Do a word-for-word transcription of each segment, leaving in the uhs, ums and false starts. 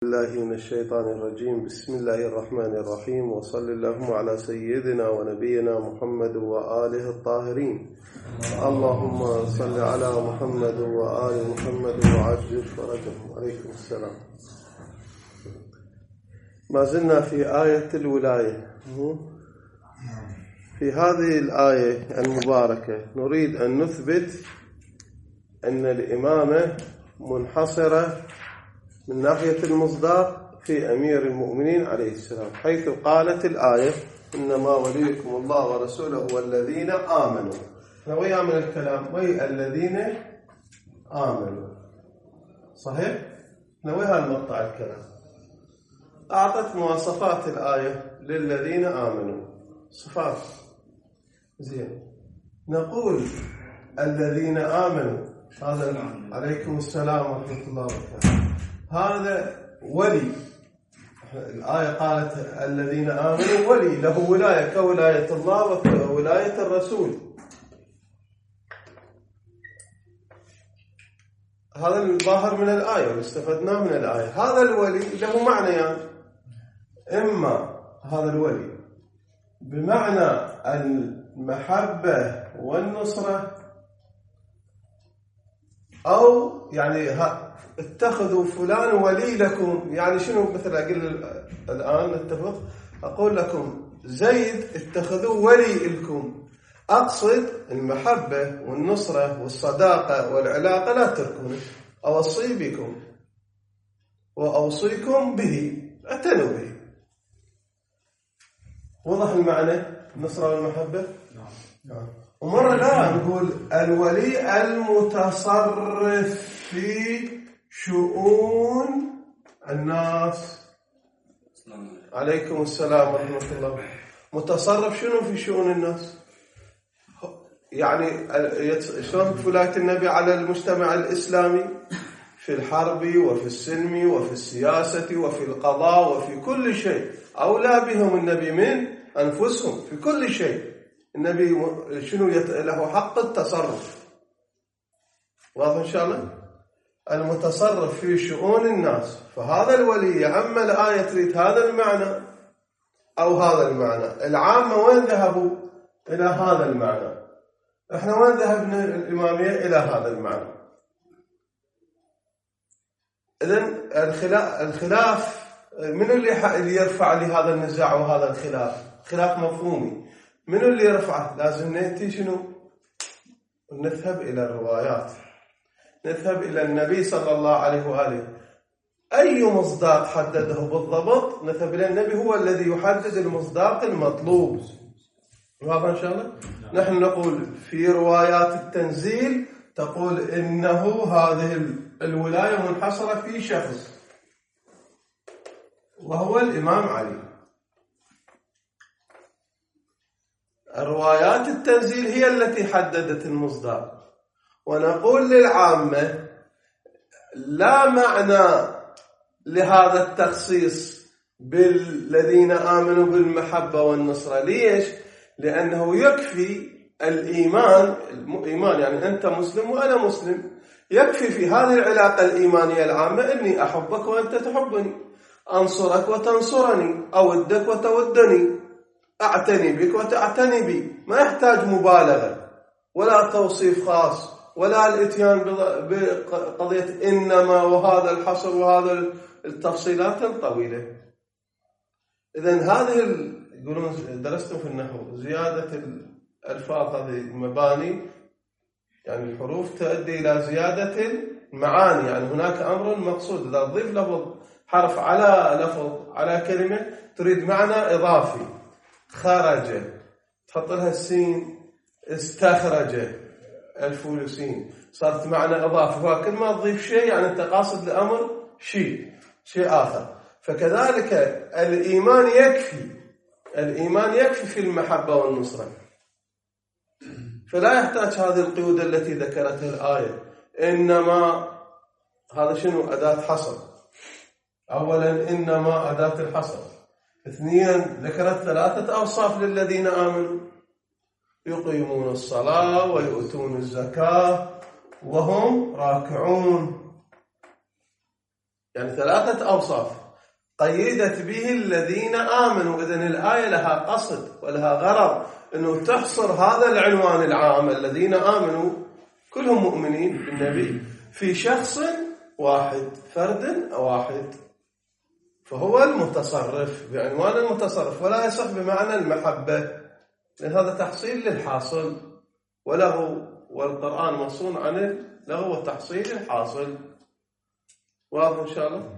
الله من الشيطان الرجيم. بسم الله الرحمن الرحيم، وصل اللهم على سيدنا ونبينا محمد وآله الطاهرين. اللهم صل على محمد وآل محمد وعجل فرجهم. عليكم السلام. ما زلنا في آية الولاية. في هذه الآية المباركة نريد أن نثبت أن الإمامة منحصرة من ناحية المصداق في أمير المؤمنين عليه السلام، حيث قالت الآية: إنما وليكم الله ورسوله والذين آمنوا. ويا من الكلام وي الذين آمنوا، صحيح؟ نويها المقطع الكلام. أعطت مواصفات الآية للذين آمنوا، صفات. زين، نقول الذين آمنوا، هذا عليكم السلام ورحمة الله وبركاته، هذا ولي. الآية قالت الذين آمنوا ولي، له ولاية كولاية الله وكولاية الرسول. هذا الظاهر من الآية واستفدناه من الآية. هذا الولي له معنيان، يعني إما هذا الولي بمعنى المحبة والنصرة، أو يعني اتخذوا فلان ولي لكم. يعني شنو؟ مثل أقول الآن نتفق، أقول لكم زيد اتخذوا ولي لكم، أقصد المحبة والنصرة والصداقة والعلاقة لا تركونه. أوصي بكم وأوصيكم به، اعتنوا به. وضح المعنى النصرة والمحبة؟ نعم. ومرة لا نقول الولي المتصرف في شؤون الناس. عليكم السلام ورحمة الله. متصرف شنو في شؤون الناس؟ يعني شلون ولاية النبي على المجتمع الإسلامي في الحرب وفي السلم وفي السياسة وفي القضاء وفي كل شيء. أولى بهم النبي من أنفسهم في كل شيء. النبي شنو له حق التصرف. واضح إن شاء الله؟ المتصرف في شؤون الناس. فهذا الولي يا عم الآية تريد هذا المعنى أو هذا المعنى. العامة وين ذهبوا؟ إلى هذا المعنى. إحنا وين ذهبنا الإمامية؟ إلى هذا المعنى. إذن الخلاف, الخلاف من اللي يرفع لي هذا النزاع وهذا الخلاف؟ خلاف مفهومي. من اللي يرفعه؟ لازم نأتي شنو؟ نذهب إلى الروايات، نذهب إلى النبي صلى الله عليه وآله. أي مصداق حدده بالضبط؟ نذهب إلى النبي، هو الذي يحدد المصداق المطلوب. واضح إن شاء الله؟ نحن نقول في روايات التنزيل تقول إنه هذه الولاية منحصرة في شخص، وهو الإمام علي. روايات التنزيل هي التي حددت المصداق. ونقول للعامة لا معنى لهذا التخصيص بالذين آمنوا بالمحبة والنصرة. ليش؟ لأنه يكفي الإيمان. الإيمان يعني أنت مسلم وأنا مسلم، يكفي في هذه العلاقة الإيمانية العامة إني أحبك وأنت تحبني، أنصرك وتنصرني، أودك وتودني، أعتني بك وتعتني بي. ما يحتاج مبالغة ولا توصيف خاص ولا الاتيان بقضية إنما وهذا الحصر وهذا التفصيلات الطويلة. إذن هذه يقولون درستم في النحو زيادة الألفاظ هذه المباني، يعني الحروف تؤدي إلى زيادة المعاني. يعني هناك أمر مقصود، إذا تضيف لفظ حرف على لفظ على كلمة تريد معنى إضافي. خرج تحط لها السين، استخرج الفول سين، صارت معنى إضافي. فكل ما تضيف شيء يعني أنت قاصد لأمر شيء شيء آخر. فكذلك الإيمان يكفي، الإيمان يكفي في المحبة والنصرة، فلا يحتاج هذه القيود التي ذكرتها الآية. إنما هذا شنو؟ أداة حصر. أولا إنما أداة الحصر. اثنين ذكرت ثلاثة أوصاف للذين آمنوا: يقيمون الصلاة ويؤتون الزكاة وهم راكعون. يعني ثلاثة أوصاف قيدت به الذين آمنوا. إذن الآية لها قصد ولها غرض أنه تحصر هذا العنوان العام الذين آمنوا كلهم مؤمنين بالنبي في شخص واحد، فرد واحد، فهو المتصرف بعنوان المتصرف، ولا يصح بمعنى المحبة، لأن هذا تحصيل للحاصل وله، والقرآن مصون عن اللغو والتحصيل الحاصل. واضح إن شاء الله؟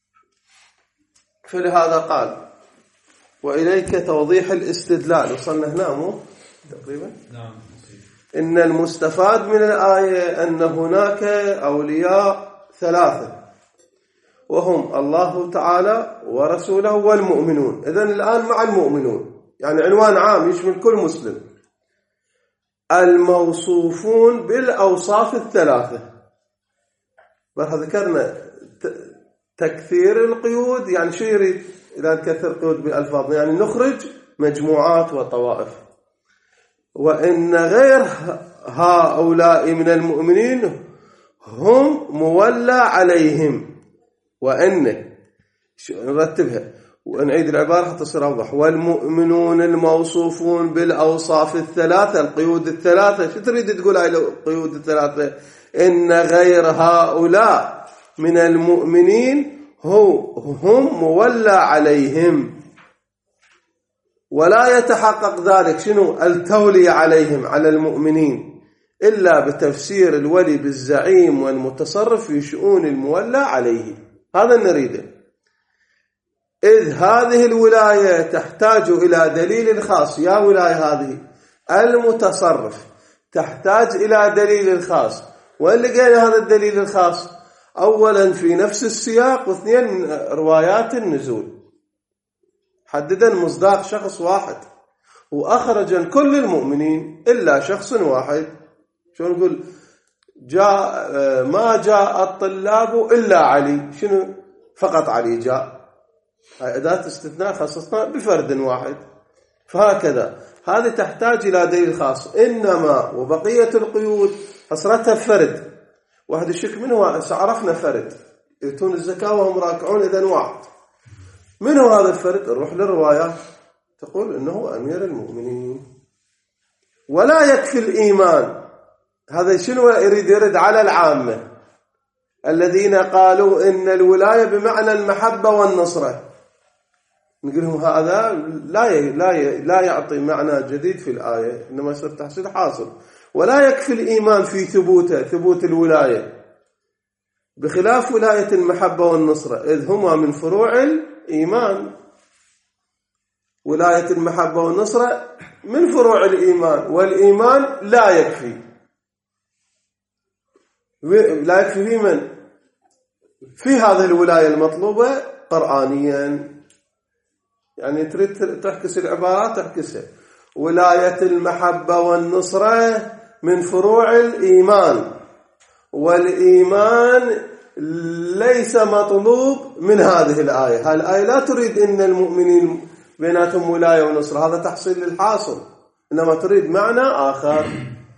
فلهذا قال وإليك توضيح الاستدلال. وصلنا هنا مو تقريبا؟ نعم. إن المستفاد من الآية أن هناك أولياء ثلاثة وهم الله تعالى ورسوله والمؤمنون. إذن الآن مع المؤمنون، يعني عنوان عام يشمل كل مسلم، الموصوفون بالأوصاف الثلاثة. برها ذكرنا تكثير القيود، يعني شو يريد إذا نكثر قيود بألفاظ؟ يعني نخرج مجموعات وطوائف. وإن غير هؤلاء من المؤمنين هم مولى عليهم. وإن نرتبها ونعيد العبارة حتى تصير أوضح. والمؤمنون الموصوفون بالأوصاف الثلاثة، القيود الثلاثة. شو تريد تقول هاي القيود الثلاثة؟ إن غير هؤلاء من المؤمنين هم مولى عليهم، ولا يتحقق ذلك شنو التولي عليهم على المؤمنين إلا بتفسير الولي بالزعيم والمتصرف في شؤون المولى عليه. هذا نريده. إذ هذه الولاية تحتاج إلى دليل خاص. يا ولاية هذه المتصرف تحتاج إلى دليل خاص. وين لقينا هذا الدليل الخاص؟ أولا في نفس السياق، واثنين من روايات النزول. حددا مصداق شخص واحد، وأخرجا كل المؤمنين إلا شخص واحد. شو نقول؟ جاء ما جاء الطلاب إلا علي. شنو؟ فقط علي جاء. هاي أداة استثناء خصصنا بفرد واحد. فهكذا هذه تحتاج إلى دليل خاص. إنما وبقية القيود حصرتها فرد. واحد الشك منه عرفنا فرد يؤتون الزكاة وهم راكعون، إذن واحد. من هو هذا الفرد؟ نروح للروايات تقول إنه أمير المؤمنين. ولا يكفي الإيمان. هذا شنو يريد؟ يرد على العامة الذين قالوا إن الولاية بمعنى المحبة والنصرة. نقول لهم هذا لا لا لا يعطي معنى جديد في الآية، إنما يصير تحصيل حاصل. ولا يكفي الإيمان في ثبوته، ثبوت الولاية، بخلاف ولاية المحبة والنصرة، إذ هما من فروع الإيمان. ولاية المحبة والنصرة من فروع الإيمان، والإيمان لا يكفي. لا يكفي في من؟ في هذه الولاية المطلوبة قرآنيا. يعني تريد تحكس العبارات تحكسها. ولاية المحبة والنصرة من فروع الإيمان، والإيمان ليس مطلوب من هذه الآية. هذه الآية لا تريد إن المؤمنين بيناتهم ولاية ونصرة، هذا تحصيل للحاصل، إنما تريد معنى آخر.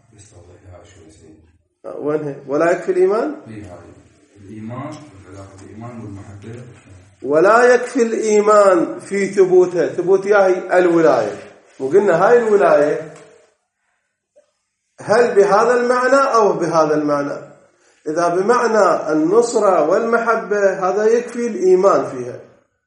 وين هي؟ ولا يكفي الإيمان؟ الإيمان الإيمان والمحبة. ولا يكفي الإيمان في ثبوتها، ثبوت ياهي الولاية. وقلنا هاي الولاية هل بهذا المعنى أو بهذا المعنى؟ إذا بمعنى النصرة والمحبة هذا يكفي الإيمان فيها،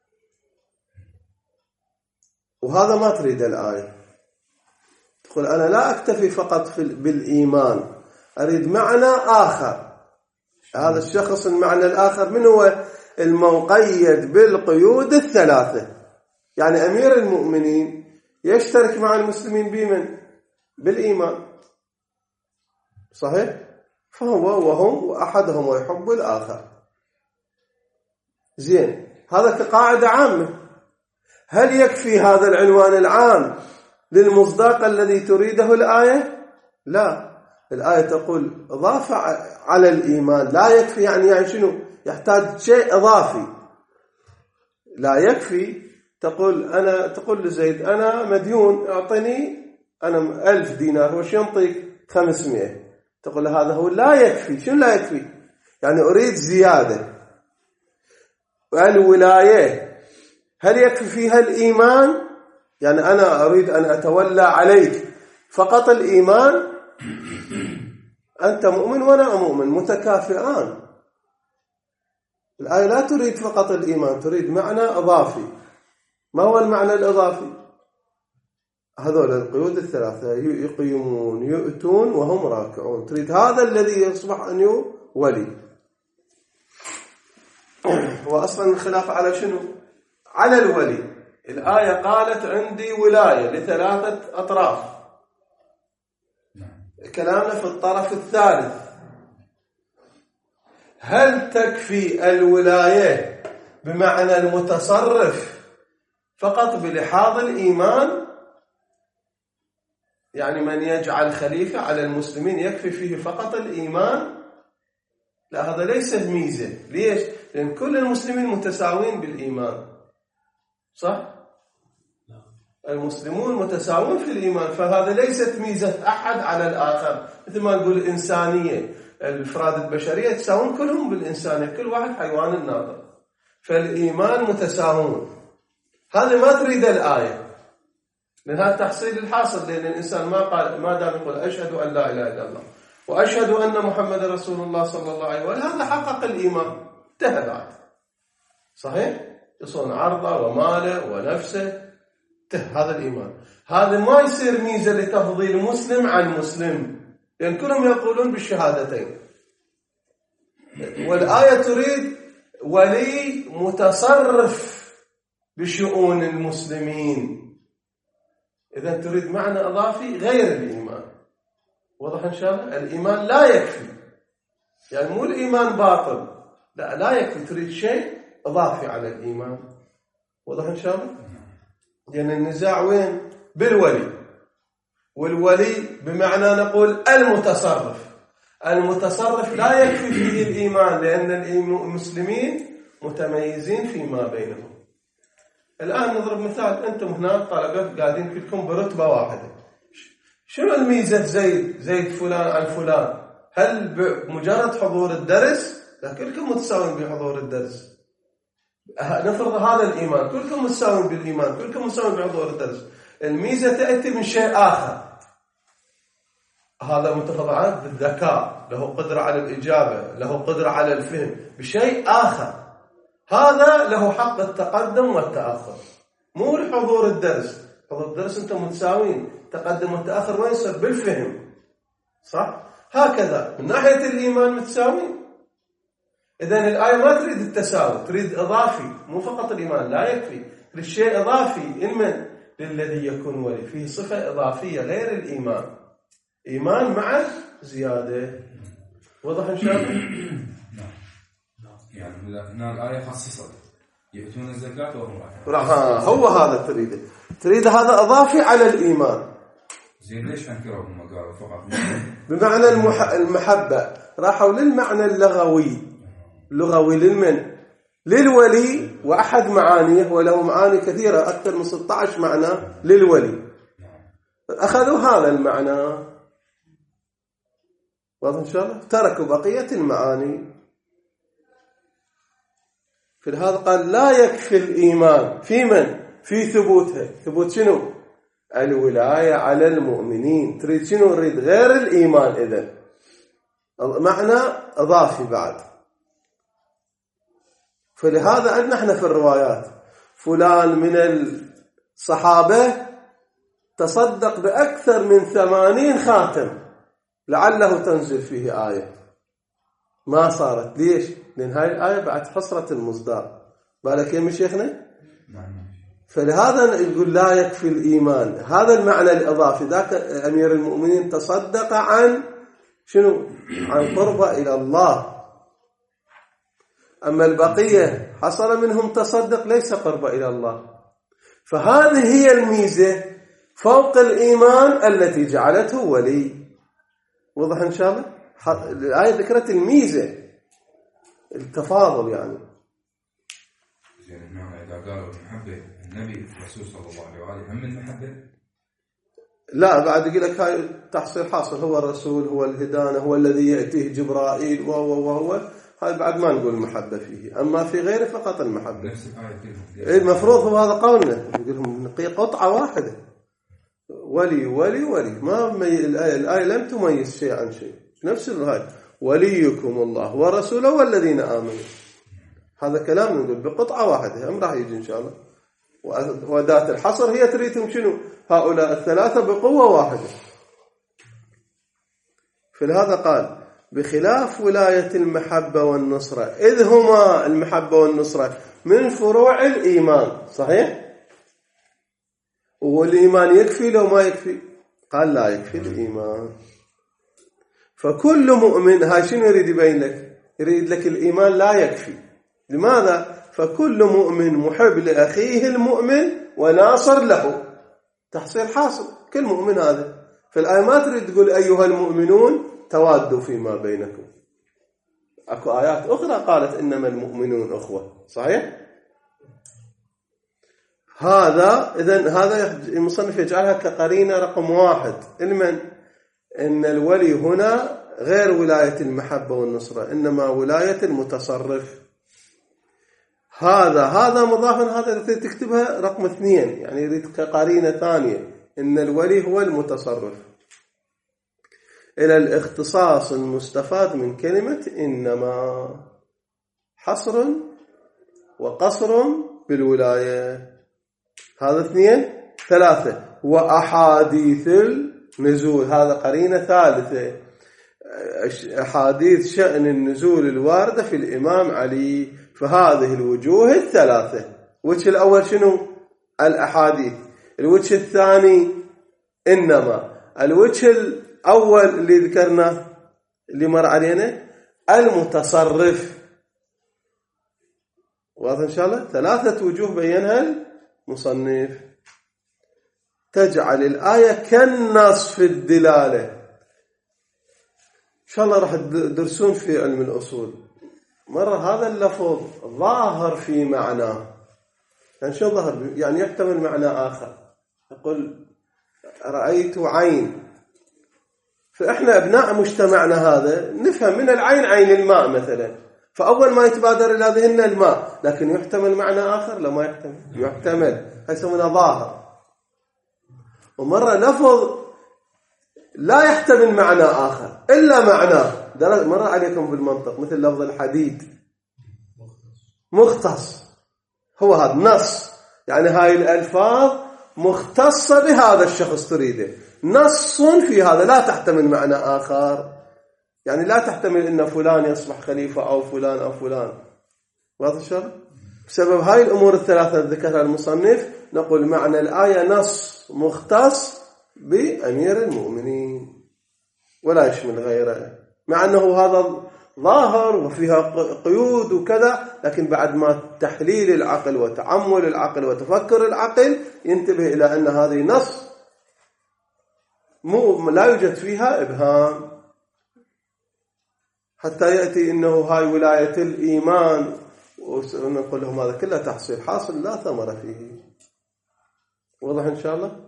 وهذا ما تريد الآية. تقول أنا لا أكتفي فقط في بالإيمان، أريد معنى آخر. هذا الشخص المعنى الآخر من هو؟ المقيد بالقيود الثلاثة. يعني أمير المؤمنين يشترك مع المسلمين بمن؟ بالإيمان، صحيح؟ فهو وهم وأحدهم ويحب الآخر. زين، هذا كقاعدة عامة. هل يكفي هذا العنوان العام للمصداق الذي تريده الآية؟ لا، الآية تقول إضافة على الإيمان. لا يكفي يعني يعني شنو؟ يحتاج شيء إضافي. لا يكفي تقول أنا تقول لزيد أنا مديون أعطني أنا ألف دينار وش ينطيك خمسمائة. تقول هذا هو لا يكفي. شنو لا يكفي؟ يعني أريد زيادة. الولاية هل يكفي فيها الإيمان؟ يعني أنا أريد أن أتولى عليك فقط الإيمان، أنت مؤمن وأنا مؤمن متكافئان. الآية لا تريد فقط الإيمان، تريد معنى إضافي. ما هو المعنى الإضافي؟ هذول القيود الثلاثة: يقيمون، يؤتون، وهم راكعون. تريد هذا الذي يصبح أن ولي. وأصلا الخلاف على شنو؟ على الولي. الآية قالت عندي ولاية لثلاثة أطراف، كلامنا في الطرف الثالث. هل تكفي الولاية بمعنى المتصرف فقط بلحاظ الإيمان؟ يعني من يجعل خليفة على المسلمين يكفي فيه فقط الإيمان؟ لا، هذا ليس ميزة. ليش؟ لأن كل المسلمين متساوين بالإيمان، صح؟ المسلمون متساوون في الإيمان، فهذا ليست ميزة أحد على الآخر. مثل ما نقول الإنسانية، الأفراد البشرية تساوون كلهم بالإنسانية، كل واحد حيوان الناطق، فالإيمان متساوون. هذا ما تريد الآية، لأن هذا تحصيل الحاصل. لأن الإنسان ما قال ما دام يقول أشهد أن لا إله إلا الله وأشهد أن محمد رسول الله صلى الله عليه وسلم، هذا حقق الإيمان، انتهى بعد. صحيح؟ يصون عرضه وماله ونفسه، هذا الإيمان. هذا ما يصير ميزة لتفضيل مسلم عن مسلم، لأن كلهم يقولون بالشهادتين. والآية تريد ولي متصرف بشؤون المسلمين. إذا تريد معنى إضافي غير الإيمان. واضح إن شاء الله؟ الإيمان لا يكفي، يعني مو الإيمان باطل، لا لا يكفي، تريد شيء إضافي على الإيمان. واضح إن شاء الله؟ لأن النزاع وين؟ بالولي. والولي بمعنى نقول المتصرف. المتصرف لا يكفي فيه الإيمان، لأن المسلمين متميزين فيما بينهم. الآن نضرب مثال: أنتم هنا طلبة قاعدين كلكم برتبة واحدة، شنو الميزة زيد زيد فلان عن فلان؟ هل بمجرد حضور الدرس؟ لا، كلكم متساوين بحضور الدرس. نفرض هذا الإيمان، كلكم متساوين بالإيمان، كلكم متساوين بحضور الدرس. الميزة تأتي من شيء آخر، هذا متفضل بالذكاء، له قدرة على الإجابة، له قدرة على الفهم، بشيء آخر، هذا له حق التقدم والتأخر. مو الحضور الدرس. حضور الدرس أنتم متساوين، تقدم والتأخر وين يصير؟ بالفهم، صح؟ هكذا من ناحية الإيمان متساوين. إذن الآية ما تريد التساوي، تريد إضافي. مو فقط الإيمان لا يكفي، للشيء إضافي. إلمن للذي يكون ولي، فيه صفة إضافية غير الإيمان، إيمان مع زيادة. وضح إن شاء الله؟ يعني هنا الآية خصصت يؤتون الزكاة وهم راحوا. هو هذا تريده، تريد هذا إضافي على الإيمان. زين ليش أنكروا هم قالوا فقط بمعنى المح... المحبة؟ راحوا للمعنى اللغوي، لغوي للمن؟ للولي. وأحد معانيه، وله معاني كثيرة أكثر من ستة عشر معنى للولي، أخذوا هذا المعنى. واضح إن شاء الله؟ تركوا بقية المعاني. في هذا قال لا يكفي الإيمان في من؟ في ثبوتها. ثبوت شنو؟ الولاية على المؤمنين. تريد شنو؟ تريد غير الإيمان. إذن معنى إضافي بعد. فلهذا عندنا احنا في الروايات فلان من الصحابة تصدق بأكثر من ثمانين خاتم لعله تنزل فيه آية، ما صارت. ليش؟ لأن هاي الآية بعد حصرة المصدر. بالك يا شيخنا؟ فلهذا يقول لا يكفي الإيمان، هذا المعنى الإضافي. ذاك أمير المؤمنين تصدق عن شنو؟ عن قربة إلى الله. أما البقية حصل منهم تصدق ليس قربة إلى الله. فهذه هي الميزة فوق الإيمان التي جعلته ولي. وضح إن شاء الله؟ الآية ذكرت الميزة، التفاضل يعني. زين هنا إذا قالوا المحبة النبي الرسول صلى الله عليه وآله هم المحبة؟ لا، بعد يقول لك هاي تحصيل حاصل، هو الرسول، هو الهدانة، هو الذي يأتيه جبرائيل، وهو وهو هذا بعد ما نقول المحبة فيه، أما في غيره فقط المحبة. نفس الآية المفروض هو هذا قولنا، نقول لهم نقي قطعة واحدة، ولي ولي ولي، ما الآية الآية لم تميز شيء عن شيء، نفس الآية وليكم الله ورسوله والذين آمنوا. هذا كلام نقول بقطعة واحدة، هم راح يجي إن شاء الله. وأداة الحصر هي تريدهم شنو؟ هؤلاء الثلاثة بقوة واحدة. فلهذا قال بخلاف ولاية المحبة والنصرة، إذ هما المحبة والنصرة من فروع الإيمان، صحيح؟ والإيمان يكفي لو ما يكفي؟ قال لا يكفي الإيمان. فكل مؤمن، هاي شنو يريد يبين لك؟ يريد لك الإيمان لا يكفي. لماذا؟ فكل مؤمن محب لأخيه المؤمن وناصر له، تحصيل حاصل كل مؤمن هذا. فالآية ما تريد تقول أيها المؤمنون توادوا فيما بينكم. أكو آيات أخرى قالت إنما المؤمنون أخوة، صحيح؟ هذا إذن هذا المصنف يجعلها كقرينة رقم واحد، علما إن الولي هنا غير ولاية المحبة والنصرة، إنما ولاية المتصرف. هذا هذا مضاف، هذا تكتبها رقم اثنين، يعني يريد كقرينة ثانية إن الولي هو المتصرف، إلى الاختصاص المستفاد من كلمة إنما، حصر وقصر بالولاية. هذا اثنين. ثلاثة وأحاديث النزول، هذا قرينة ثالثة، أحاديث شأن النزول الواردة في الإمام علي. فهذه الوجوه الثلاثة. الوجه الأول شنو؟ الأحاديث. الوجه الثاني إنما. الوجه الأول اللي ذكرناه اللي مر علينا المتصرف. واضح إن شاء الله؟ ثلاثة وجوه بينها المصنف، تجعل الآية كالنص في الدلالة. إن شاء الله راح تدرسون في علم الأصول مرة هذا اللفظ ظاهر في معناه، يعني شو ظاهر؟ يعني يحتمل معنى آخر. يقول رأيت عين، فإحنا أبناء مجتمعنا هذا نفهم من العين عين الماء مثلا، فأول ما يتبادر إلى ذهننا الماء، لكن يحتمل معنى آخر لا ما يحتمل، يحتمل، هاي يسمونها ظاهر. ومرة لفظ لا يحتمل معنى آخر إلا معناه، مرة عليكم بالمنطق، مثل لفظ الحديد مختص، هو هذا نص، يعني هاي الألفاظ مختصة بهذا الشخص تريده، نص في هذا، لا تحتمل معنى آخر، يعني لا تحتمل إن فلان يصبح خليفة أو فلان أو فلان. واضح الشرط؟ بسبب هاي الأمور الثلاثة ذكرها المصنف نقول معنى الآية نص مختص بأمير المؤمنين ولا يشمل غيره، مع أنه هذا ظاهر وفيها قيود وكذا، لكن بعد ما تحليل العقل وتعمل العقل وتفكر العقل ينتبه إلى أن هذه نص مو لا يوجد فيها إبهام، حتى يأتي إنه هاي ولاية الإيمان ونقول لهم هذا كله تحصيل حاصل لا ثمرة فيه. واضح إن شاء الله؟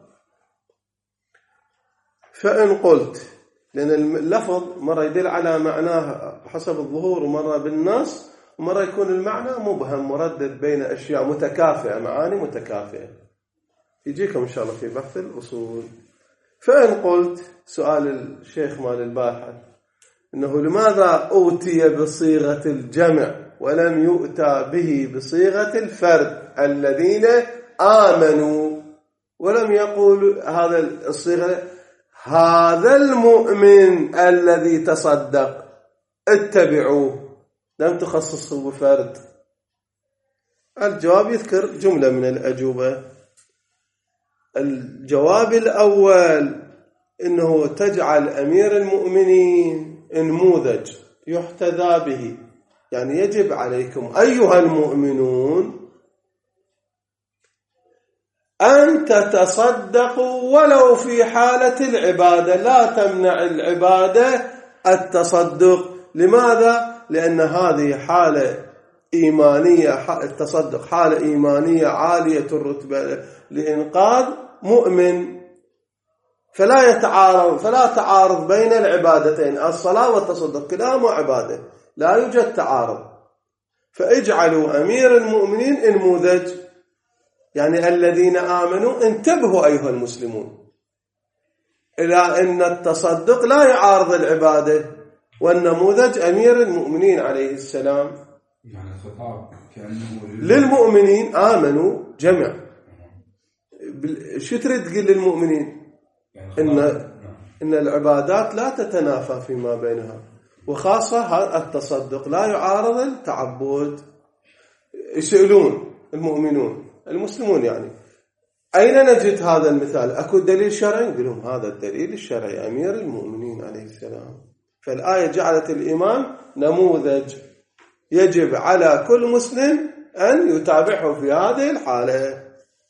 فإن قلت، لأن اللفظ مرة يدل على معناه حسب الظهور ومرة بالنص، ومرة يكون المعنى مبهم مردد بين أشياء متكافئة، معاني متكافئة، يجيكم إن شاء الله في بحث الأصول. فإن قلت، سؤال الشيخ مال الباحث، إنه لماذا أوتي بصيغة الجمع ولم يؤتى به بصيغة الفرد الذين آمنوا، ولم يقول هذا الصيغة هذا المؤمن الذي تصدق اتبعوه، لم تخصصه بفرد؟ الجواب يذكر جملة من الأجوبة. الجواب الأول إنه تجعل أمير المؤمنين نموذج يحتذى به، يعني يجب عليكم أيها المؤمنون أن تتصدقوا ولو في حالة العبادة، لا تمنع العبادة التصدق. لماذا؟ لأن هذه حالة إيمانية، التصدق حالة إيمانية عالية الرتبة لإنقاذ مؤمن، فلا يتعارض فلا تعارض بين العبادتين، الصلاة والتصدق كلاهما عبادة، لا يوجد تعارض، فاجعلوا أمير المؤمنين نموذج، يعني الذين آمنوا انتبهوا أيها المسلمون إلى أن التصدق لا يعارض العبادة، والنموذج أمير المؤمنين عليه السلام. يعني الخطاب كأنه للمؤمنين آمنوا جمع. شو تريد تقول للمؤمنين؟ يعني إن, إن العبادات لا تتنافى فيما بينها، وخاصة التصدق لا يعارض التعبد. يسألون المؤمنون المسلمون يعني أين نجد هذا المثال؟ أكو دليل شرعي؟ نقول لهم هذا الدليل الشرعي أمير المؤمنين عليه السلام. فالآية جعلت الإمام نموذج يجب على كل مسلم أن يتابعه في هذه الحالة.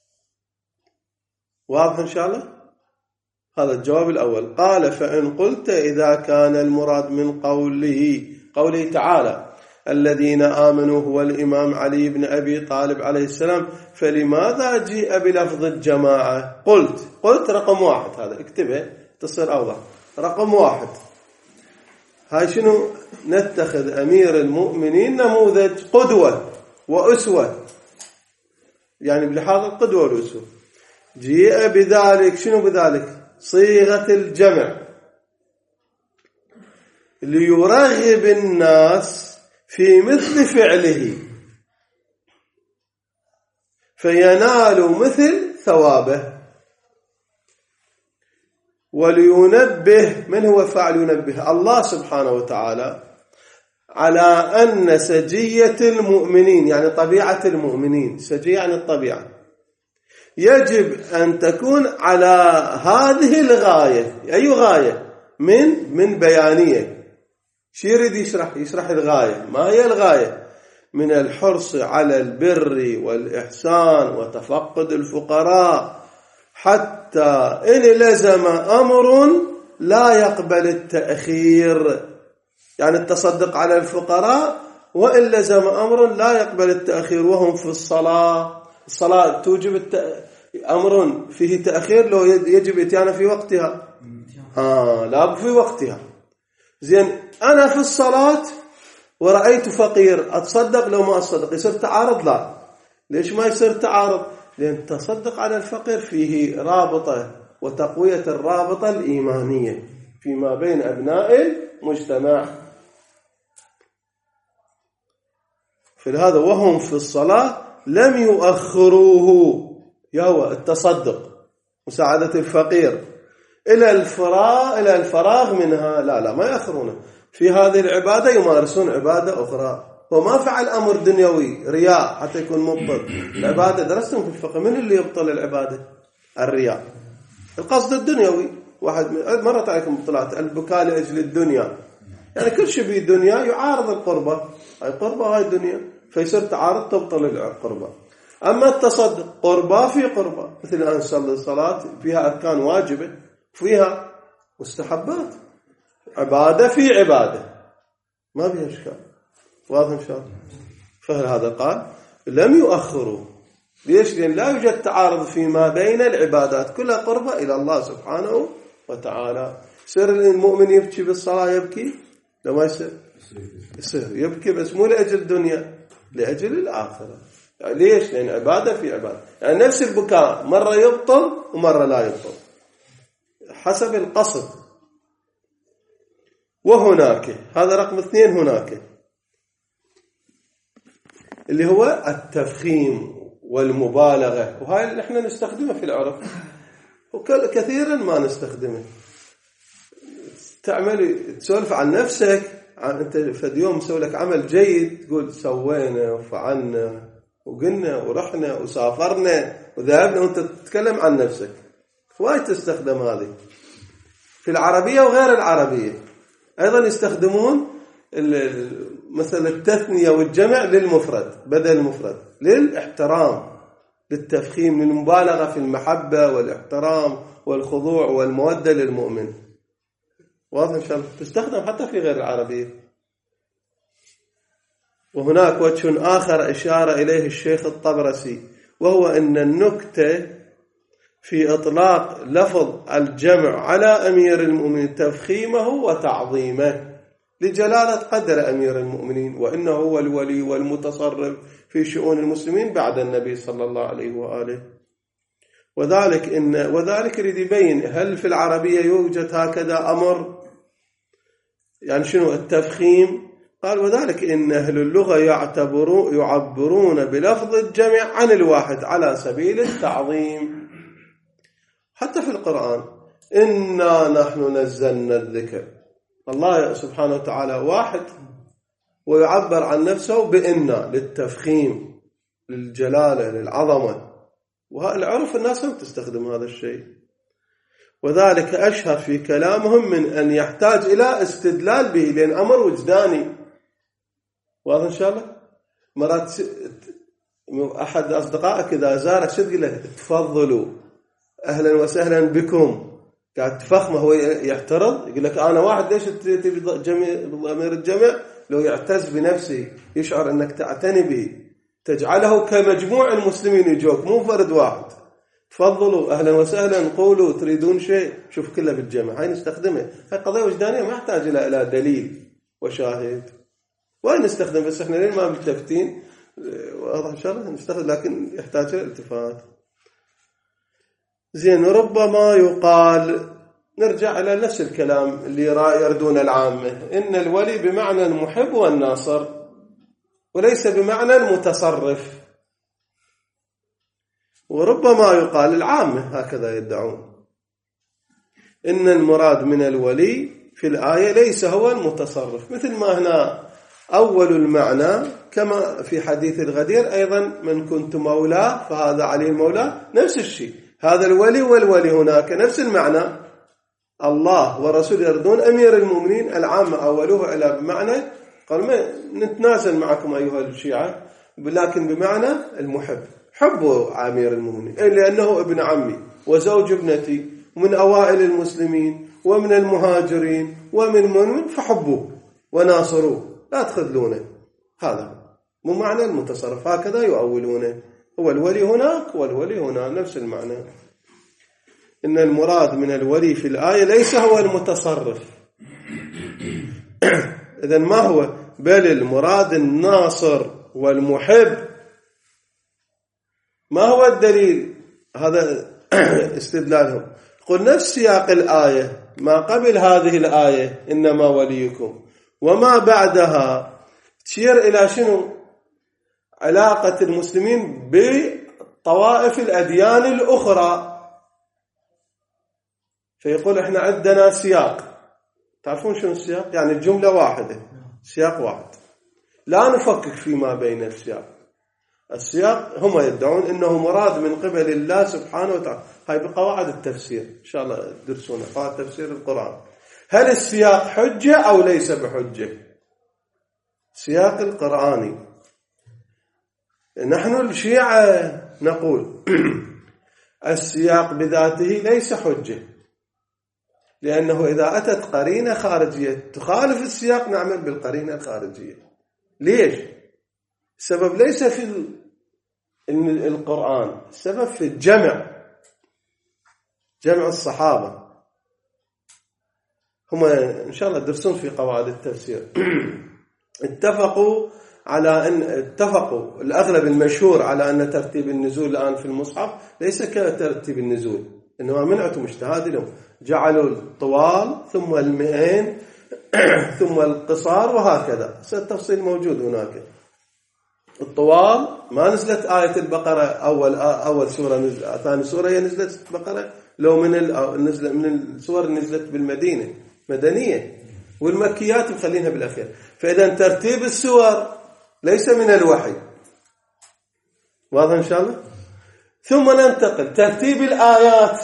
واضح إن شاء الله؟ هذا الجواب الأول. قال فإن قلت إذا كان المراد من قوله قوله تعالى الذين آمنوا هو الإمام علي بن أبي طالب عليه السلام، فلماذا جيء بلفظ الجماعة؟ قلت قلت رقم واحد، هذا اكتبه تصير أوضح. رقم واحد هاي شنو؟ نتخذ أمير المؤمنين نموذج قدوة وأسوة، يعني بلحاظ القدوة والأسوة. جيء بذلك، شنو بذلك؟ صيغة الجمع ليرغب الناس في مثل فعله فينالوا مثل ثوابه، ولينبه. من هو فاعل ينبه؟ الله سبحانه وتعالى، على أن سجية المؤمنين يعني طبيعة المؤمنين، سجية يعني الطبيعة، يجب أن تكون على هذه الغاية. أي غاية؟ من من بيانية. شو يريد يشرح؟ يشرح الغاية. ما هي الغاية؟ من الحرص على البر والإحسان وتفقد الفقراء، حتى إن لزم أمر لا يقبل التأخير، يعني التصدق على الفقراء وإن لزم أمر لا يقبل التأخير، وهم في الصلاة. الصلاة توجب الت... أمر فيه تأخير لو يجب إتيانه في وقتها. آه لا في وقتها. زين أنا في الصلاة ورأيت فقير أتصدق لو ما أتصدق، يصير تعارض؟ لا. ليش ما يصير تعارض؟ لأن تصدق على الفقير فيه رابطة وتقوية الرابطة الإيمانية فيما بين أبناء المجتمع. فلهذا وهم في الصلاة لم يؤخروه، يهو التصدق مساعدة الفقير إلى الفراغ إلى الفراغ منها، لا لا ما يأخرونه. في هذه العبادة يمارسون عبادة أخرى، وما فعل أمر دنيوي رياء حتى يكون مبطل. العبادة درستم في الفقه، من اللي يبطل العبادة؟ الرياء، القصد الدنيوي. واحد مرة عليكم طلعت البكاء لأجل الدنيا، يعني كل شيء في الدنيا يعارض القربة، هاي قربة هاي الدنيا، فيصير تعارض تبطل القربة. أما التصدق قربة في قربة، مثل الآن نصلي الصلاة فيها أركان واجبة فيها مستحبات، عبادة في عبادة ما فيها إشكال. واضح إن شاء الله؟ فهذا قال لم يؤخروا. ليش؟ لأن لا يوجد تعارض فيما بين العبادات، كلها قربة إلى الله سبحانه وتعالى. يصير المؤمن يبكي بالصلاة يبكي؟ لا ما يصير. يصير يبكي بس مو لأجل الدنيا، لأجل الآخرة. يعني ليش؟ لأن عبادة في عبادة، يعني نفس البكاء مرة يبطل ومرة لا يبطل حسب القصد. وهناك، هذا رقم اثنين، هناك اللي هو التفخيم والمبالغة، وهاي اللي احنا نستخدمه في العرف وكثيرا ما نستخدمه. تعمل تسولف عن نفسك، عن انت في اليوم مسوي لك عمل جيد، تقول سوينا وفعلنا وقلنا ورحنا وسافرنا وذهبنا، وانت تتكلم عن نفسك. وايد تستخدم هذه في العربية وغير العربية. أيضا يستخدمون مثل التثنية والجمع للمفرد بدل المفرد، للاحترام، للتفخيم، للمبالغة في المحبة والاحترام والخضوع والمودة للمؤمن. واضح إن شاء الله؟ تستخدم حتى في غير العربية. وهناك وجه آخر أشار إليه الشيخ الطبرسي، وهو أن النكتة في إطلاق لفظ الجمع على أمير المؤمنين تفخيمه وتعظيمه. لجلالة قدر أمير المؤمنين، وإنه هو الولي والمتصرف في شؤون المسلمين بعد النبي صلى الله عليه وآله. وذلك إن وذلك يريد يبين هل في العربية يوجد هكذا أمر، يعني شنو التفخيم؟ قال وذلك إن أهل اللغة يعتبرون يعبرون بلفظ الجمع عن الواحد على سبيل التعظيم. حتى في القرآن إنا نحن نزلنا الذكر، الله سبحانه وتعالى واحد ويعبر عن نفسه بإنا للتفخيم للجلالة للعظمة، والعرف الناس هم تستخدم هذا الشيء. وذلك أشهر في كلامهم من أن يحتاج إلى استدلال به، لأن أمر وجداني. واضح إن شاء الله؟ مرات أحد أصدقائك إذا زارك شو تقول له؟ تفضلوا، أهلا وسهلا بكم، قاعد تفخمه هو يعترض، يقول لك أنا واحد ليش تبي ضمير الجمع؟ لو يعتز بنفسه يشعر أنك تعتني به، تجعله كمجموع المسلمين يجوك مو فرد واحد. تفضلوا، أهلا وسهلا، قولوا تريدون شيء، شوف كله بالجمع، هاي نستخدمه. هاي قضية وجدانية ما يحتاج إلى دليل وشاهد، وين نستخدم، بس احنا لين ما ملتفتين. واضح إن شاء الله نستخدم، لكن يحتاج الالتفات. زين، ربما يقال، نرجع إلى نفس الكلام اللي يردون العامة، إن الولي بمعنى المحب والناصر وليس بمعنى المتصرف. وربما يقال العامة هكذا يدعون، إن المراد من الولي في الآية ليس هو المتصرف، مثل ما هنا أول المعنى كما في حديث الغدير أيضا من كنت مولاه فهذا علي المولى، نفس الشيء، هذا الولي والولي هناك نفس المعنى. الله ورسول يردون أمير المؤمنين، العامة أولوه إلى بمعنى قال ما نتنازل معكم أيها الشيعة، لكن بمعنى المحب، حبوا أمير المؤمنين لأنه ابن عمي وزوج ابنتي ومن أوائل المسلمين ومن المهاجرين ومن من فحبوه وناصروه لا تخذلونه. هذا مو معنى المتصرف، هكذا يؤولونه، هو الولي هناك والولي هنا نفس المعنى. إن المراد من الولي في الآية ليس هو المتصرف، إذن ما هو؟ بل المراد الناصر والمحب. ما هو الدليل؟ هذا استدلالهم، قل نفس سياق الآية ما قبل هذه الآية إنما وليكم وما بعدها تشير إلى شنو؟ علاقة المسلمين بطوائف الأديان الأخرى. فيقول إحنا عندنا سياق، تعرفون شنو السياق؟ يعني الجملة واحدة، سياق واحد، لا نفكك فيما بين السياق. السياق هم يدعون إنه مراد من قبل الله سبحانه وتعالى. هاي بقواعد التفسير إن شاء الله درسونا، قواعد تفسير القرآن. هل السياق حجة أو ليس بحجة؟ سياق القرآني. نحن الشيعة نقول السياق بذاته ليس حجة، لأنه إذا أتت قرينة خارجية تخالف السياق نعمل بالقرينة الخارجية. ليش؟ السبب ليس في القرآن، السبب في الجمع، جمع الصحابة. هم إن شاء الله درسون في قواعد التفسير اتفقوا على أن اتفقوا الأغلب المشهور على أن ترتيب النزول الآن في المصحف ليس كترتيب النزول، إنما منعتم اجتهاد لهم، جعلوا الطوال ثم المئين ثم القصار وهكذا. التفصيل موجود هناك. الطوال ما نزلت آية البقرة أول أول سورة نزلت، ثاني سورة هي نزلت البقرة، لو من النزل من السور نزلت بالمدينة مدنية، والمكيات مخلينها بالأخير. فإذا ترتيب السور ليس من الوحي، واضح إن شاء الله. ثم ننتقل ترتيب الآيات،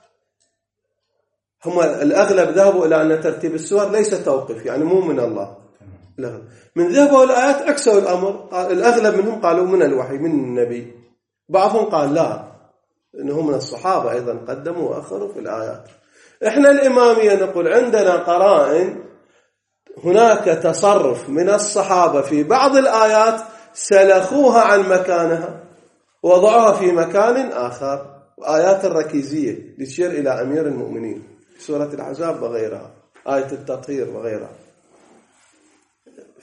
هم الأغلب ذهبوا إلى أن ترتيب السور ليس توقف، يعني مو من الله. من ذهبوا الآيات عكسوا الأمر، الأغلب منهم قالوا من الوحي من النبي، بعضهم قال لا إنه من الصحابة أيضا قدموا وأخروا في الآيات. إحنا الإمامية نقول عندنا قرائن، هناك تصرف من الصحابة في بعض الآيات سلخوها عن مكانها ووضعوها في مكان آخر، آيات الركيزية لتشير إلى أمير المؤمنين، سورة الأحزاب وغيرها، آية التطهير وغيرها.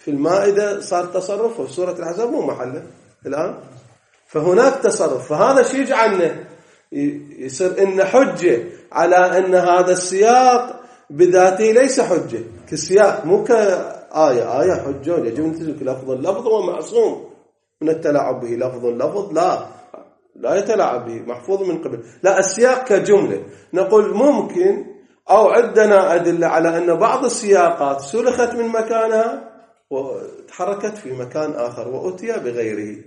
في المائدة صار تصرف، وفي سورة الأحزاب مو محله الآن. فهناك تصرف، فهذا شيء يجعلنا يصير إن حجة على أن هذا السياق بذاته ليس حجة كسياق، مو كآية. آية حجة يجب أن تدرك لفظ اللفظ ومعصوم من التلاعب به. لفظ اللفظ لا لا يتلاعب به، محفوظ من قبل. لا، السياق كجملة نقول ممكن، أو عندنا أدلة على أن بعض السياقات سلخت من مكانها وتحركت في مكان آخر وأتي بغيره.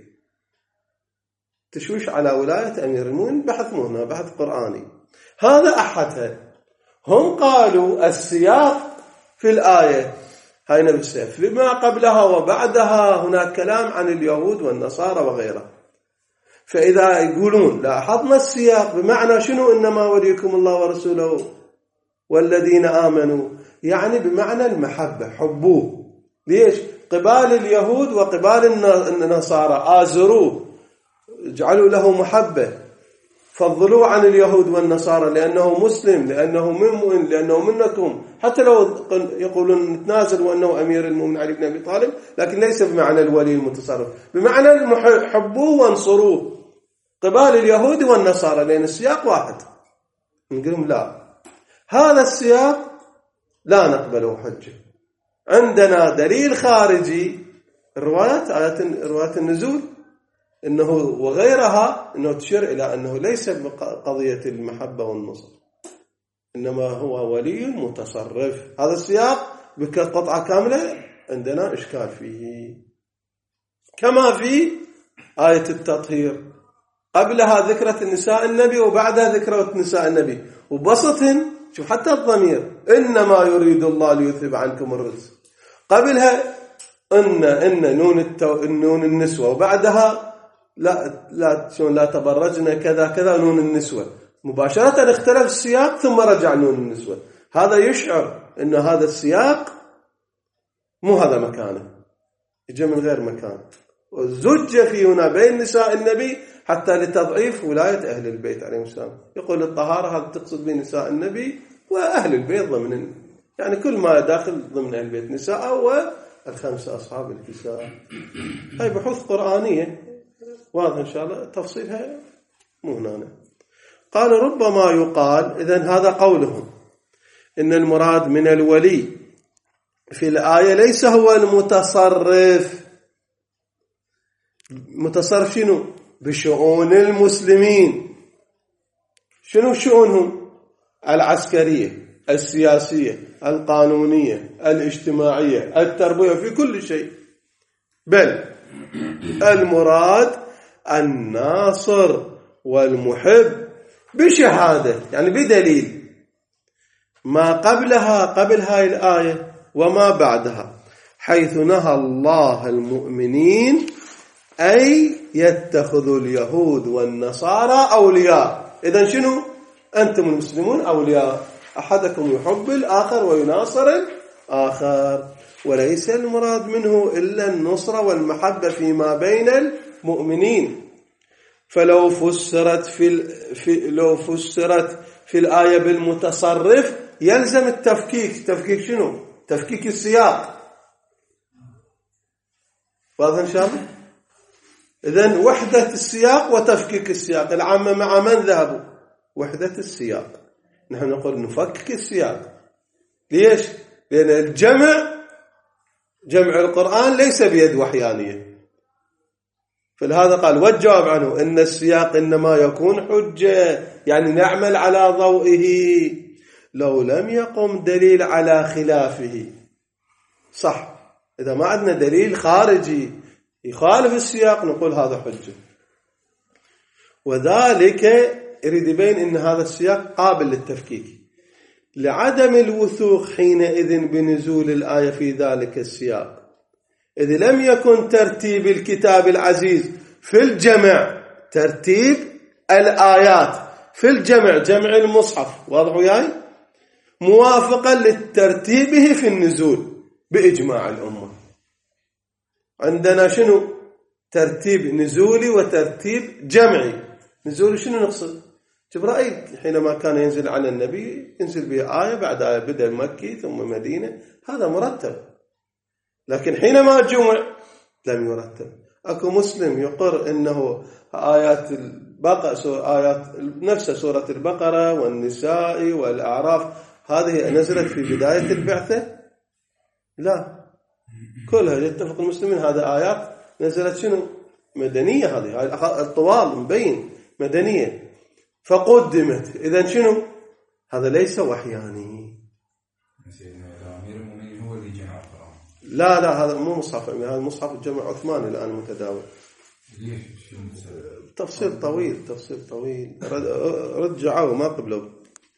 تشويش على ولاية أمير المؤمنين بحث مهنا، بحث قرآني. هذا أحدها. هم قالوا السياق في الآية هاي نفسها، فيما قبلها وبعدها هناك كلام عن اليهود والنصارى وغيره. فإذا يقولون لاحظنا السياق بمعنى شنو؟ إنما وليكم الله ورسوله والذين آمنوا، يعني بمعنى المحبة، حبوه. ليش؟ قبال اليهود وقبال النصارى آزروه، اجعلوا له محبة، فضلوا عن اليهود والنصارى لأنه مسلم، لأنه من مؤمن، لأنه منكم. حتى لو يقولون نتنازل وأنه أمير المؤمنين علي بن أبي طالب، لكن ليس بمعنى الولي المتصرف، بمعنى حبوه وانصروه قبال اليهود والنصارى، لأن السياق واحد. نقولهم لا، هذا السياق لا نقبله حجة. عندنا دليل خارجي، الروايات، آيات روايات النزول إنه وغيرها، إنه تشير إلى أنه ليس بقضية المحبة والنصر، إنما هو ولي متصرف. هذا السياق بقطعة كاملة عندنا إشكال فيه. كما في آية التطهير، قبلها ذكرت النساء النبي وبعدها ذكرت نساء النبي، وبسطهن شوف حتى الضمير، إنما يريد الله ليذهب عنكم الرجس. قبلها إن إن نون التو النون النسوة، وبعدها لا لا شلون لا تبرجنا كذا كذا نون النسوة. مباشرة اختلف السياق ثم رجع نون النسوة. هذا يشعر إن هذا السياق مو هذا مكانه، يجي من غير مكان. وزج في هنا بين نساء النبي حتى لتضعيف ولاية أهل البيت عليهم السلام. يقول الطهارة هذا تقصد به نساء النبي وأهل البيت ضمن، يعني كل ما داخل ضمن أهل البيت، نساء والخمسة أصحاب الكساء. هاي بحوث قرآنية واضح إن شاء الله، تفصيلها مو هنا. قال ربما يقال، إذن هذا قولهم إن المراد من الولي في الآية ليس هو المتصرف. متصرف شنو؟ بشؤون المسلمين. شنو شؤونهم؟ العسكرية، السياسية، القانونية، الاجتماعية، التربوية، في كل شيء. بل المراد الناصر والمحب بشهادة، يعني بدليل ما قبلها، قبل هاي الآية وما بعدها، حيث نهى الله المؤمنين أي يتخذوا اليهود والنصارى أولياء. إذن شنو؟ أنتم المسلمون أولياء، أحدكم يحب الآخر ويناصر الآخر، وليس المراد منه إلا النصرة والمحبة فيما بين المؤمنين. فلو فسرت في, في لو فسرت في الآية بالمتصرف يلزم التفكيك. تفكيك شنو؟ تفكيك السياق. واضح إن شاء الله؟ إذن وحدة السياق وتفكيك السياق. العامة مع من ذهبوا؟ وحدة السياق. نحن نقول نفكك السياق. ليش؟ لأن الجمع، جمع القرآن ليس بيد وحيانية. فلهذا قال، والجواب عنه إن السياق إنما يكون حجة، يعني نعمل على ضوئه لو لم يقم دليل على خلافه. صح، إذا ما عندنا دليل خارجي يخالف السياق نقول هذا حجة. وذلك يريد يبين إن هذا السياق قابل للتفكيك لعدم الوثوق حينئذ بنزول الآية في ذلك السياق، إذ لم يكن ترتيب الكتاب العزيز في الجمع، ترتيب الآيات في الجمع، جمع المصحف، واضح وياي، موافقا لترتيبه في النزول بإجماع الأمة. عندنا شنو؟ ترتيب نزولي وترتيب جمعي. نزولي شنو نقصد؟ جبرائيل حينما كان ينزل على النبي ينزل به آية بعد آية، بدأ مكي ثم مدينة، هذا مرتب. لكن حينما جمع لم يرتب. أكو مسلم يقر إنه آيات البقرة آيات نفس سورة البقرة والنساء والأعراف هذه نزلت في بداية البعثة؟ لا، كلها يتفق المسلمين هذا آيات نزلت شنو؟ مدنية. هذه الطوال مبين مدنية فقدمت. إذن شنو؟ هذا ليس وحياني. لا لا هذا مو مصحف أمير، هذا مصحف جمع عثماني الآن متداول. تفصيل طويل تفصيل طويل رجعوا ما قبلوا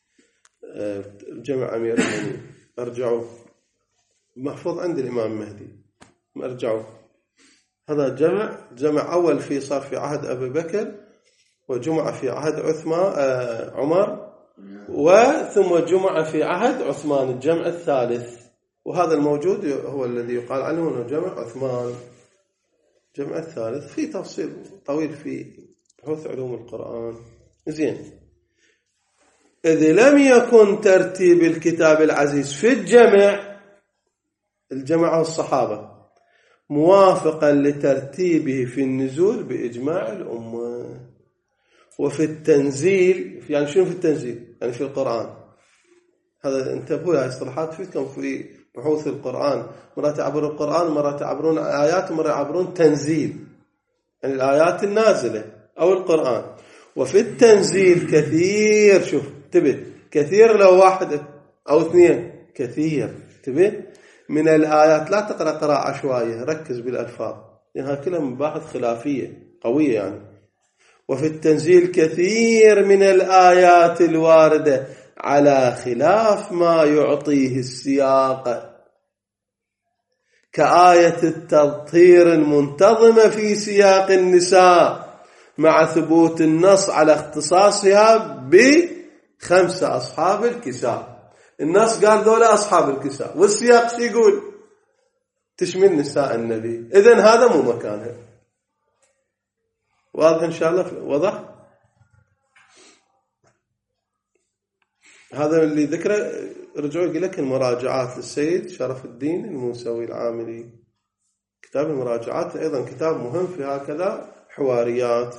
جمع أمير المؤمنين، ارجعوا محفوظ عند الإمام المهدي ارجعوا. هذا جمع جمع أول في صار في عهد أبي بكر، وجمع في عهد عثمان عمر، وثم جمع في عهد عثمان الجمع الثالث. وهذا الموجود هو الذي يقال عنه أنه جمع عثمان جمع الثالث. في تفصيل طويل في بحوث علوم القرآن. زين، إذ لم يكن ترتيب الكتاب العزيز في الجمع الجمع الصحابة موافقا لترتيبه في النزول بإجماع الأمة، وفي التنزيل يعني شنو في التنزيل؟ يعني في القرآن. هذا انتبهوا لها اصطلاحات فيكم في بحوث القرآن، مرة تعبرون القرآن مرة تعبرون آيات ومرة يعبرون تنزيل، يعني الآيات النازلة أو القرآن. وفي التنزيل كثير، شوف انتبه، كثير لو واحد أو اثنين، كثير انتبه من الآيات. لا تقرأ قراءة عشوائية، ركز بالألفاظ لأنها يعني كلها مباحث خلافية قوية يعني. وفي التنزيل كثير من الآيات الواردة على خلاف ما يعطيه السياق، كآية التطهير المنتظمة في سياق النساء مع ثبوت النص على اختصاصها بخمسة أصحاب الكساء. النص قال دولة أصحاب الكساء، والسياق شو يقول؟ تشمل نساء النبي. إذن هذا مو مكانها. واضح إن شاء الله؟ وضح؟ هذا اللي ذكره رجعوا يقول لك المراجعات للسيد شرف الدين الموسوي العاملي. كتاب المراجعات أيضا كتاب مهم في هكذا حواريات.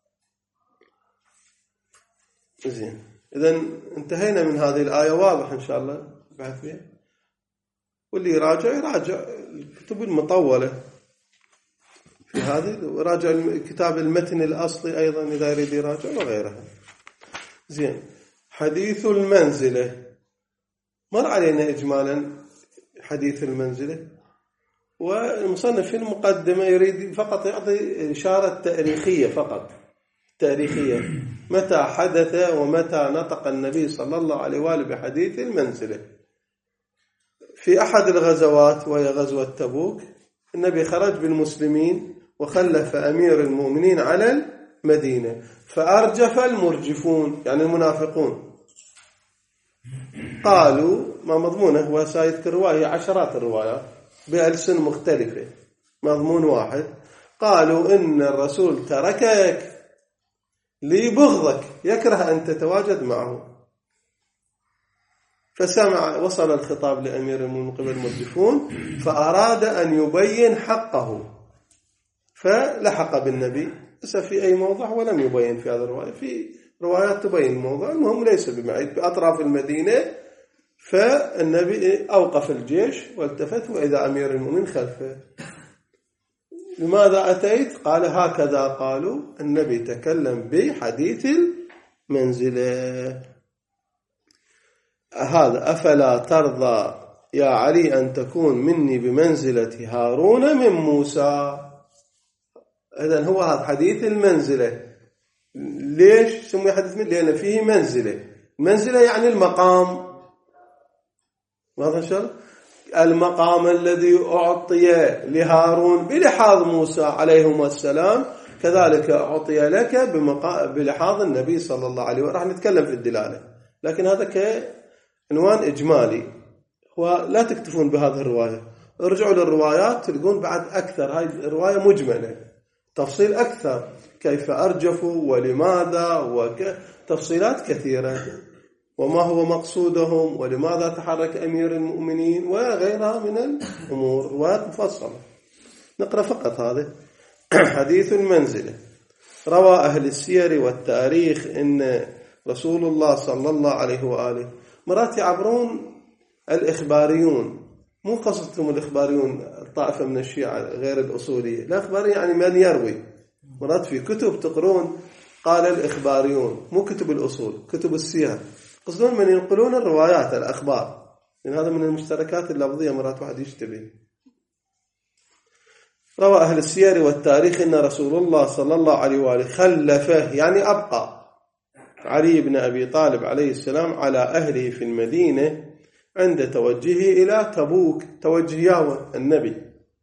زين، إذن انتهينا من هذه الآية. واضح إن شاء الله بعد فيها، واللي يراجع يراجع الكتب المطولة في هذه، وراجع كتاب المتن الأصلي أيضا إذا يريد يراجع وغيرها. زين، حديث المنزلة مر علينا إجمالا حديث المنزلة، والمصنف في المقدمة يريد فقط يعطي إشارة تاريخية فقط تاريخية، متى حدث ومتى نطق النبي صلى الله عليه وآله بحديث المنزلة. في أحد الغزوات وهي غزوة تبوك، النبي خرج بالمسلمين وخلف أمير المؤمنين على المدينة، فأرجف المرجفون يعني المنافقون. قالوا ما مضمونه، وسيذكر رواية عشرات الروايات بألسن مختلفة، مضمون واحد. قالوا إن الرسول تركك لبغضك، يكره أن تتواجد معه. فسمع وصل الخطاب لأمير المؤمنين قبل المرجفون، فأراد أن يبين حقه فلحق بالنبي. ليس في أي موضع ولم يبين في هذا الرواية، في روايات تبين الموضع، المهم ليس بمعيد في أطراف المدينة. فالنبي أوقف الجيش والتفت وإذا أمير المؤمنين خلفه. لماذا أتيت؟ قال هكذا قالوا، النبي تكلم بحديث المنزلة. هذا أفلا ترضى يا علي أن تكون مني بمنزلة هارون من موسى. إذن هو هذا حديث المنزلة. ليش سمي حديث منزلة؟ لأن فيه منزلة. منزلة يعني المقام. ماذا شر؟ المقام الذي أعطي لهارون بلحاظ موسى عليهما السلام كذلك أعطي لك بلحاظ النبي صلى الله عليه وسلم. راح نتكلم في الدلالة، لكن هذا كعنوان إجمالي، ولا تكتفون بهذه الرواية، ارجعوا للروايات تلقون بعد أكثر. هاي الرواية مجملة، تفصيل أكثر، كيف أرجفوا ولماذا، وتفصيلات كثيرة. وما هو مقصودهم ولماذا تحرك أمير المؤمنين وغيرها من الأمور، روايات مفصلة. نقرأ فقط هذا. حديث المنزلة. روى أهل السير والتاريخ إن رسول الله صلى الله عليه وآله، مرات يعبرون الإخباريون، مو قصدهم الإخباريون الطائفة من الشيعة غير الأصولية، الإخباري يعني من يروي. مرات في كتب تقرون قال الإخباريون، مو كتب الأصول، كتب السير، قصدون من ينقلون الروايات الأخبار، لأن هذا من المشتركات اللفظية مرات واحد يشتبه. روى أهل السير والتاريخ إن رسول الله صلى الله عليه وآله خلفه، يعني أبقى علي بن أبي طالب عليه السلام على أهله في المدينة عند توجهه إلى تبوك، توجه ياوة النبي،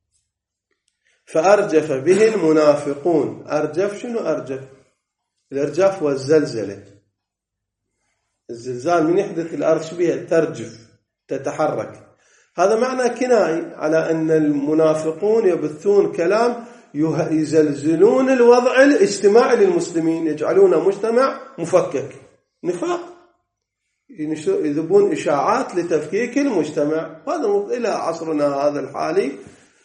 فأرجف به المنافقون. أرجف شنو أرجف؟ الإرجاف والزلزلة، الزلزال من يحدث الأرض بها ترجف تتحرك، هذا معنى كنائي على أن المنافقون يبثون كلام يزلزلون الوضع الاجتماعي للمسلمين، يجعلون مجتمع مفكك، نفاق، يذبون إشاعات لتفكيك المجتمع. هذا إلى عصرنا هذا الحالي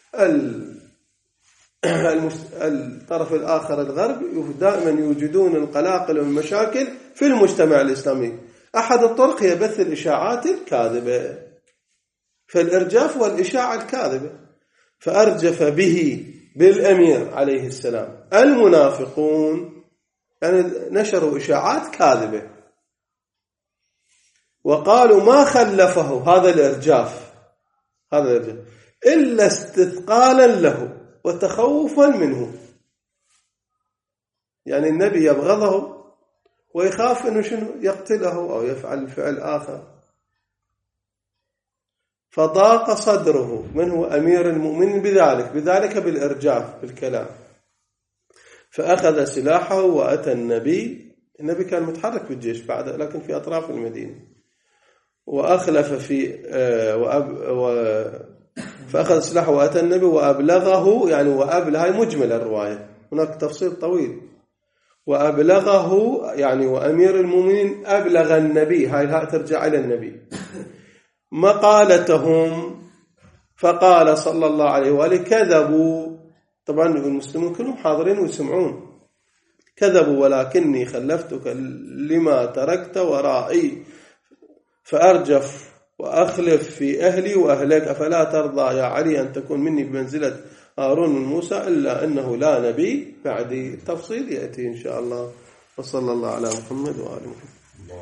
الطرف الآخر الغرب دائما يوجدون القلاقل والمشاكل في المجتمع الإسلامي. أحد الطرق هي بث الإشاعات الكاذبة، فالإرجاف والإشاعة الكاذبة. فأرجف به بالأمير عليه السلام المنافقون، يعني نشروا إشاعات كاذبة، وقالوا ما خلفه هذا الإرجاف، هذا الإرجاف إلا استثقالا له وتخوفا منه، يعني النبي يبغضه ويخاف أنه شنو يقتله أو يفعل فعل آخر. فضاق صدره، من هو أمير المؤمنين، بذلك بذلك بالإرجاف بالكلام. فأخذ سلاحه وأتى النبي، النبي كان متحرك بالجيش بعد لكن في أطراف المدينة، وأخلف في وأب و فأخذ سلاحه وأتى النبي وأبلغه، يعني وأبلغ، هاي مجمل الرواية، هناك تفصيل طويل. وأبلغه يعني وأمير المؤمنين أبلغ النبي، هاي الهاء ترجع إلى النبي، مقالتهم، فقال صلى الله عليه وآله كذبوا. طبعا المسلمون كلهم حاضرين ويسمعون. كذبوا ولكني خلفتك لما تركت ورائي، فأرجف وأخلف في أهلي وأهلك، أفلا ترضى يا علي أن تكون مني بمنزلة هارون من موسى، إلا أنه لا نبي بعدي. التفصيل يأتي إن شاء الله. وصلى الله على محمد وآله محمد.